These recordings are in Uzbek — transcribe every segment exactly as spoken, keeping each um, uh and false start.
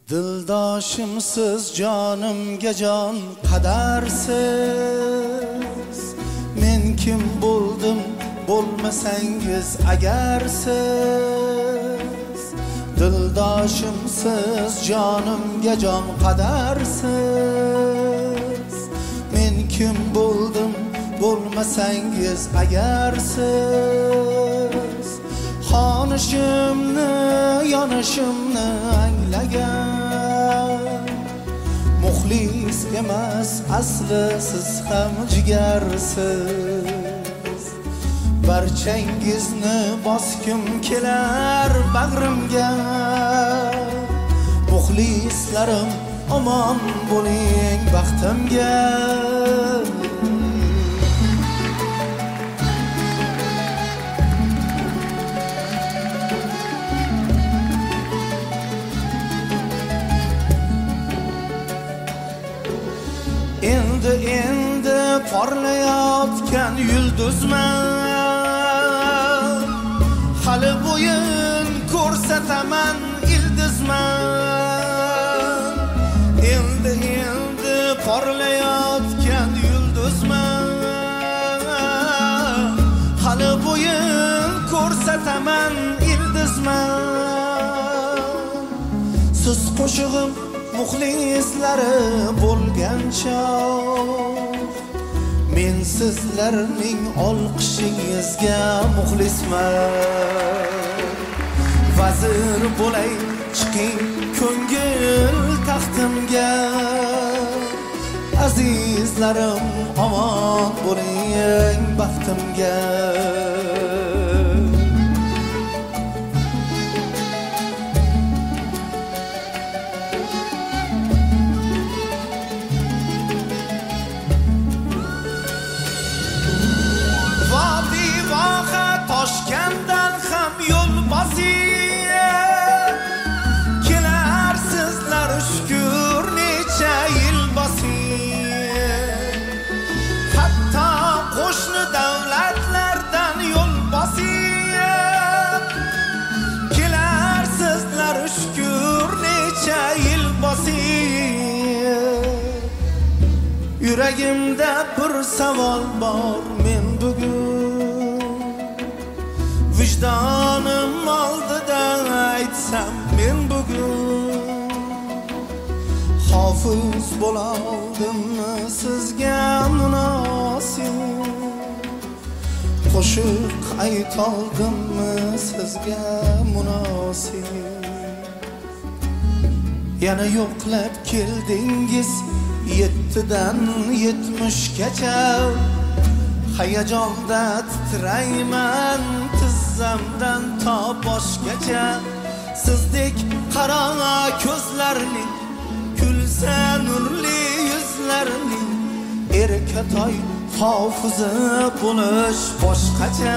Dildoshimsiz jonimga jon qadarsiz. Men kim bo'ldim bo'lmasangiz agar siz. Dildoshimsiz jonimga jon qadarsiz. Men kim bo'ldim bo'lmasangiz agar siz. Xonishimni yonishimni anglagan muxlis emas asli siz ham jigarsiz. Barchangizni boskim kelar bag'rimga. Muxlislarim omon bo'ling baxtimga. Endi endi porlayotgan yulduzman. Hali bo'yin ko'rsataman ildizman. Endi endi porlayotgan yulduzman. Hali bo'yin ko'rsataman ildizman. Siz qo'shig'im muxlislari bo'lgancha men sizlarning olqishingizga muxlisman. Vazir bo'lay chiqing ko'ngil taxtimga. Azizlarim omon bo'ling baxtimga. Toshkentdan ham yo'l bosing. Kelarsizlar shukr necha yil bosing. Hatto qo'shni davlatlardan yo'l bosing. Kelarsizlar shukr necha yil bosing. Yuragimda bir savol bor men bugun. Vicdanım oldida aytsam men bugun. Hofiz bo'lardimmi sizga munosib. Qo'shiq aytoldimmi sizga munosib. Yana yo'qlab keldingiz yettidan yetmishgacha. Hayajonda titrayman tizzamdan to boshgacha. Sizdek qaro ko'zlarning, kulsa nurli yuzlarning erkatoy hofizi bo'lish boshqacha.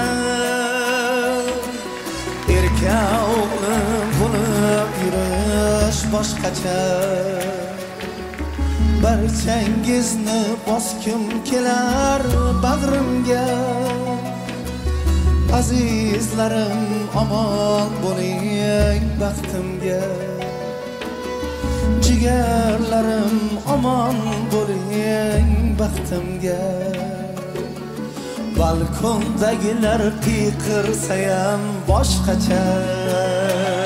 Erka o'g'lim bo'lib yurish boshqacha. Barchangizni boskim kelar bag'rimga. Azizlarim omon bo'ling baxtimga. Jigarlarim omon bo'ling baxtimga. Balkondagilar qiqirsa ham boshqacha.